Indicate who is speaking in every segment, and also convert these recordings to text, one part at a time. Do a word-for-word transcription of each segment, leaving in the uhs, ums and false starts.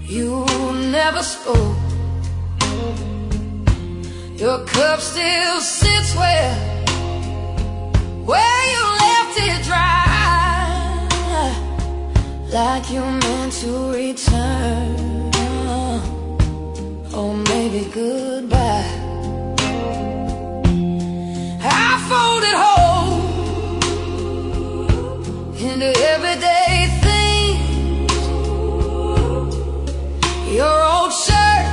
Speaker 1: You never spoke. Your cup still sits where Where you left it dry, like you meant to return. Or maybe goodbye. I folded whole into everyday things. Your old shirt,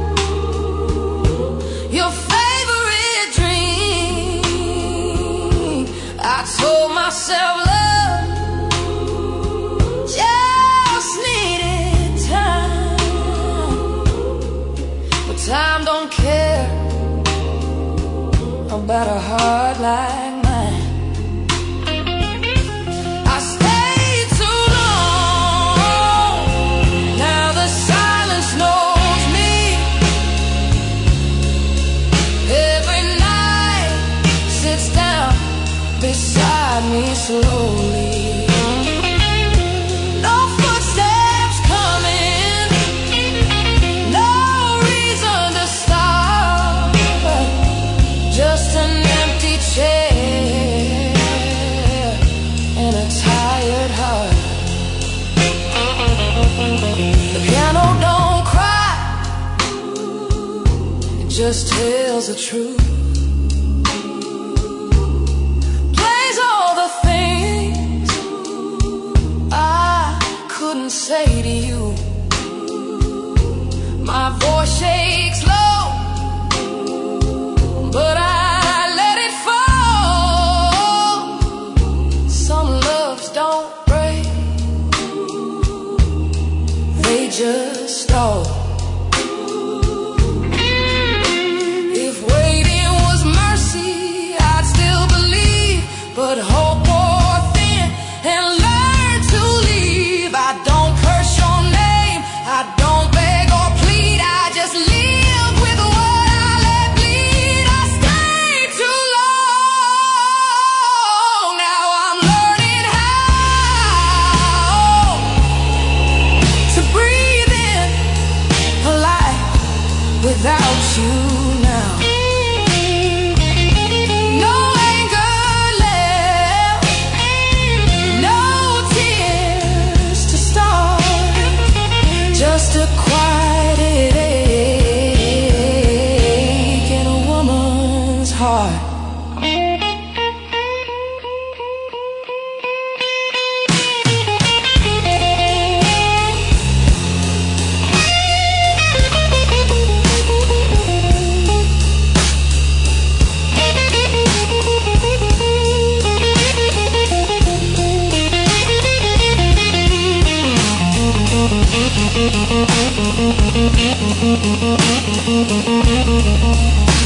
Speaker 1: your favorite drink. I told myself love just needed time, but time don't care about a heart like mine. I stayed too long. Now the silence knows me. Every night sits down beside me slowly. No footsteps coming, no reason to stop. Just an empty chair and a tired heart. The piano don't cry, it just tells the truth. Plays all the things I couldn't say to you. My voice shakes low, but I let it fall. Some loves don't break, they just stall. If waiting was mercy, I'd still believe, but hope wore thin and learned to leave. I don't curse your name, I don't beg or plead, I just live with what I let bleed. I stayed too long. Now I'm learning how to breathe in a life without you now. No anger left, no tears to start, just a quiet ache in a woman's heart.
Speaker 2: Thank you.